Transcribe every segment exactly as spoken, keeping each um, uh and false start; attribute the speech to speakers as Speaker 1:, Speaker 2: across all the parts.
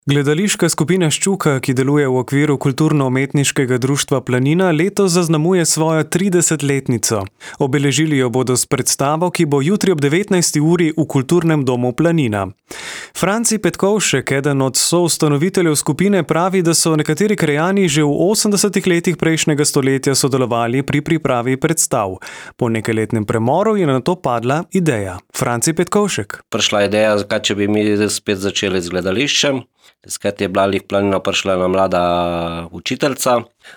Speaker 1: Gledališka skupina Ščuka, ki deluje v okviru Kulturno-umetniškega društva Planina, letos zaznamuje svojo tridesetletnico. Obeležili jo bodo s predstavo, ki bo jutri ob devetnajsti uri v Kulturnem domu Planina. Franci Petkovšek, eden od soustanoviteljev skupine, pravi, da so nekateri krajani že v osemdesetih letih prejšnjega stoletja sodelovali pri pripravi predstav. Po nekajletnem premoru je nato padla ideja. Franci Petkovšek.
Speaker 2: Prišla ideja, zakaj če bi mi spet začeli z gledališčem. Takrat je bila v Planino prišla ena mlada učiteljica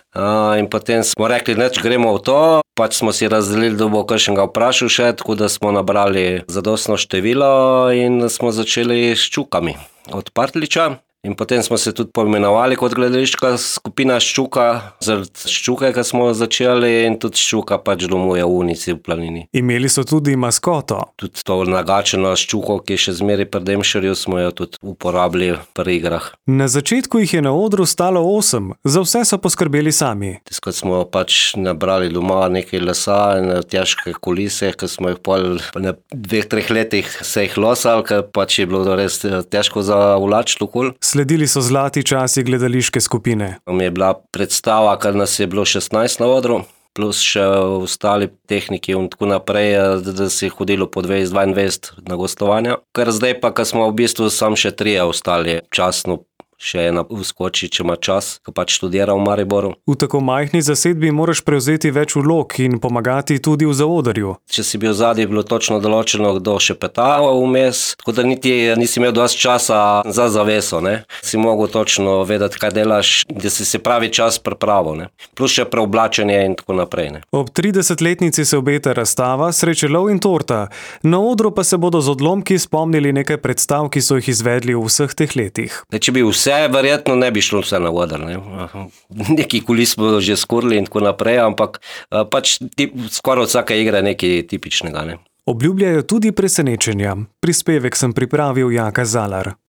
Speaker 2: in potem smo rekli, neč gremo v to, pač smo si razdelili, da bo kakšnega vprašal še, tako da smo nabrali zadostno število in smo začeli s Ščukami od Partljiča. In potem smo se tudi poimenovali kot gledališka skupina Ščuka, zaradi Ščuke, ki smo začeli, in tudi Ščuka pač domuje v Unici v Planini.
Speaker 1: Imeli so tudi maskoto.
Speaker 2: Tudi to nagačeno Ščuko, ki je še zmeraj pri Demšarju, smo jo tudi uporabili pri igrah.
Speaker 1: Na začetku jih je na odru stalo osem, za vse so poskrbeli sami.
Speaker 2: Tiskrat smo pač nabrali doma nekaj lesa in težke kulise, ki smo jih pol na dveh, treh letih se jih losali, ker pač je bilo res težko zavlačiti okoli.
Speaker 1: Sledili so zlati časi gledališke skupine.
Speaker 2: Mi je bila predstava, ker nas je bilo šestnajst na odru, plus še ostali tehniki in tako naprej, da se je hodilo po dvajset dvaindvajset na gostovanja. Ker zdaj pa, ker smo v bistvu sam še trije ostali časno, še ena vskoči, če ima čas, ko pač študira v Mariboru.
Speaker 1: V tako majhni zasedbi moraš prevzeti več vlog in pomagati tudi v zaodrju.
Speaker 2: Če si bil zadnji, je bilo točno določeno, kdo še peta vmes, tako da niti nisi imel dosti časa za zaveso, ne. Si mogel točno vedeti, kaj delaš, da si se pravi čas pripravil, ne. Plus še preoblačenje in tako naprej, ne.
Speaker 1: Ob tridesetletnici se obeta razstava Srečelov in torta. Na odru pa se bodo z odlomki spomnili nekaj predstav, ki so jih izvedli v vseh teh letih.
Speaker 2: Da, če bi vse, verjetno ne bi šlo vse na oder, ne. Neki kulis smo že skurili in tako naprej, ampak pač tip, skoraj vsaka igra je nekaj tipičnega, ne.
Speaker 1: Obljubljajo tudi presenečenja. Prispevek sem pripravil Jaka Zalar.